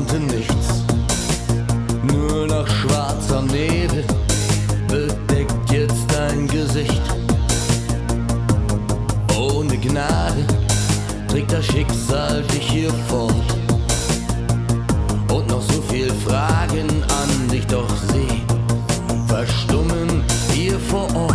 unten nichts, nur noch schwarzer Nebel bedeckt jetzt dein Gesicht. Ohne Gnade trägt das Schicksal dich hier fort. Und noch so viel Fragen an dich, doch sie verstummen hier vor Ort.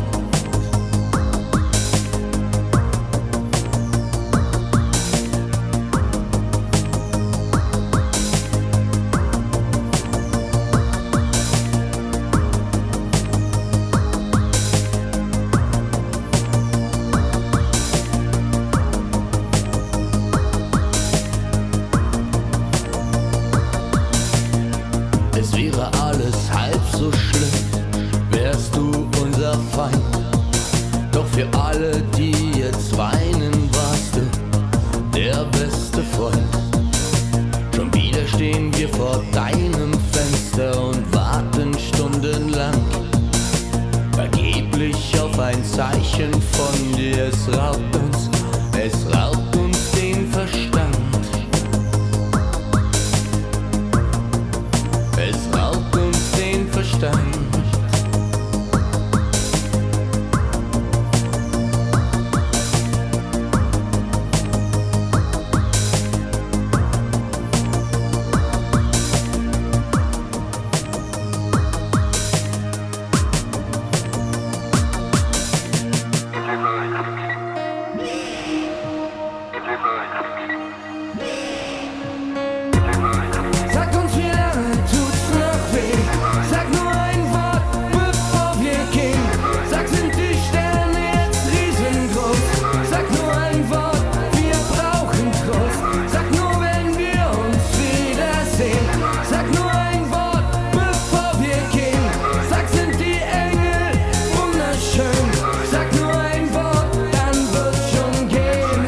Es wäre alles halb so schlimm, wärst du unser Feind. Doch für alle, die jetzt weinen, warst du der beste Freund. Schon wieder stehen wir vor deinem Fenster und warten stundenlang vergeblich auf ein Zeichen von dir. Es raubt uns den Verstand. Es raubt uns den Verstand. Sagt uns, wie lange tut's noch weh? Sag nur ein Wort, bevor wir gehen. Sag, sind die Sterne jetzt riesengroß? Sag nur ein Wort, wir brauchen Trost. Sag nur, wenn wir uns wiedersehen. Sag nur ein Wort, bevor wir gehen. Sag, sind die Engel wunderschön? Sag nur ein Wort, dann wird's schon gehen.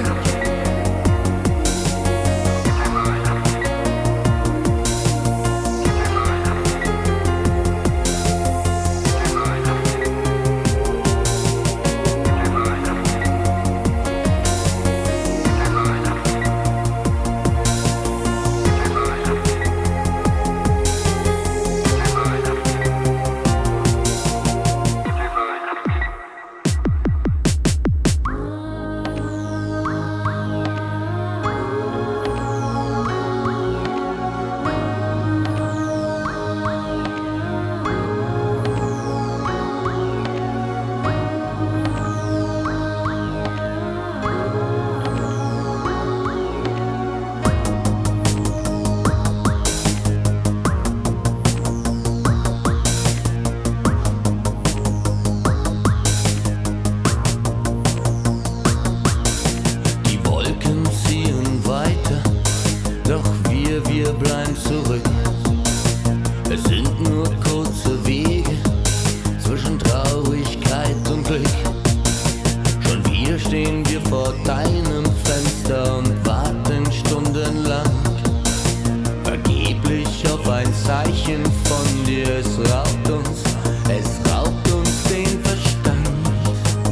Die Wolken ziehen weiter, doch wir bleiben zurück. Es sind nur kurze Wege zwischen Traurigkeit und Glück. Schon wieder stehen wir vor deinem Fenster und warten stundenlang vergeblich auf ein Zeichen von dir. Es raubt uns den Verstand.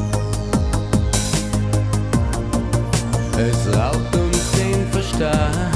Es raubt uns den Verstand.